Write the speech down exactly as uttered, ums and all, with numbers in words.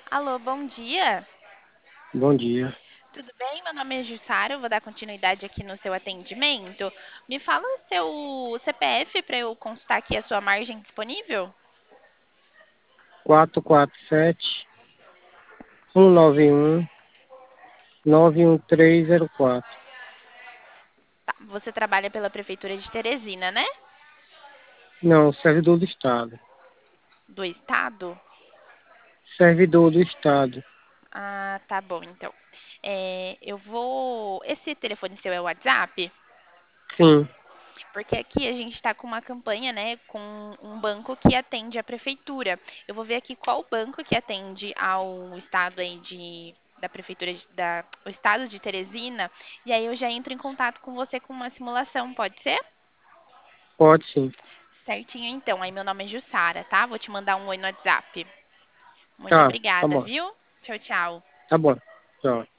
Alô, bom dia. Bom dia. Tudo bem? Meu nome é Jussara, eu vou dar continuidade aqui no seu atendimento. Me fala o seu C P F para eu consultar aqui a sua margem disponível? quatro quatro sete, um nove um, nove um três zero quatro. Tá, você trabalha pela Prefeitura de Teresina, né? Não, servidor do Estado. Do estado? Servidor do Estado. Ah, tá bom, então. É, eu vou. Esse telefone seu é o WhatsApp? Sim, Porque aqui a gente está com uma campanha, né, com um banco que atende a prefeitura. Eu vou ver aqui qual banco que atende ao estado aí de da prefeitura de- da o estado de Teresina, e aí eu já entro em contato com você com uma simulação, pode ser? pode sim. Certinho então. Aí meu nome é Jussara, tá? Vou te mandar um oi no WhatsApp. Muito Tá, tá obrigada, bom. viu? Tchau, tchau. Tá bom. Tchau.